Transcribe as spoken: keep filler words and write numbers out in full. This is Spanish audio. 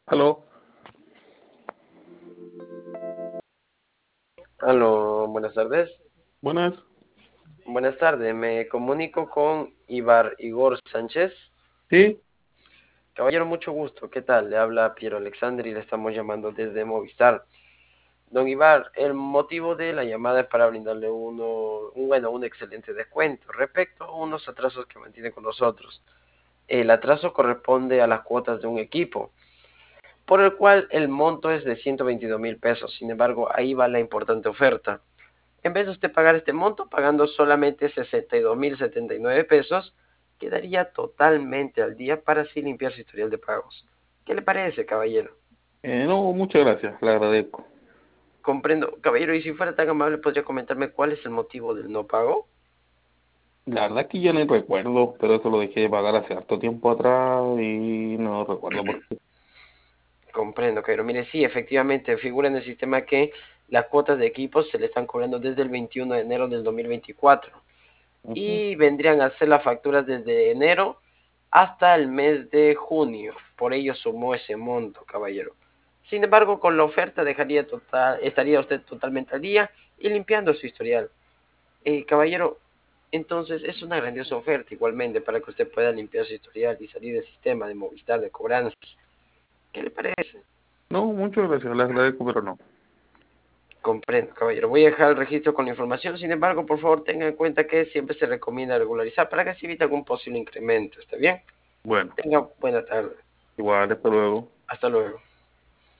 Aló, Aló, buenas tardes. buenas. Buenas tardes, me comunico con Ibar Igor Sánchez. Sí, Caballero, mucho gusto. ¿Qué tal? Le habla Piero Alexander y le estamos llamando desde Movistar. Don Ibar, el motivo de la llamada es para brindarle uno, un, bueno, un excelente descuento respecto a unos atrasos que mantiene con nosotros. El atraso corresponde a las cuotas de un equipo, por el cual el monto es de ciento veintidós mil pesos. Sin embargo, ahí va la importante oferta. En vez de usted pagar este monto, pagando solamente sesenta y dos mil setenta y nueve pesos, quedaría totalmente al día para así limpiar su historial de pagos. ¿Qué le parece, caballero? eh, no, muchas gracias, le agradezco. Comprendo, caballero, y si fuera tan amable, ¿podría comentarme cuál es el motivo del no pago? La verdad que yo no recuerdo, pero eso lo dejé de pagar hace harto tiempo atrás y no recuerdo por qué. Comprendo, caballero. Mire, sí, efectivamente, figura en el sistema que las cuotas de equipos se le están cobrando desde el veintiuno de enero del dos mil veinticuatro Ujú. y vendrían a ser las facturas desde enero hasta el mes de junio. Por ello sumó ese monto, caballero. Sin embargo, con la oferta dejaría total, estaría usted totalmente al día y limpiando su historial. Eh, caballero, entonces es una grandiosa oferta igualmente para que usted pueda limpiar su historial y salir del sistema de Movistar de cobranzas. ¿Qué le parece? No, muchas gracias, le agradezco, pero no. Comprendo, caballero. Voy a dejar el registro con la información. Sin embargo, por favor, tenga en cuenta que siempre se recomienda regularizar para que se evite algún posible incremento. ¿Está bien? Bueno, Tenga buena tarde. igual, hasta luego. Hasta luego.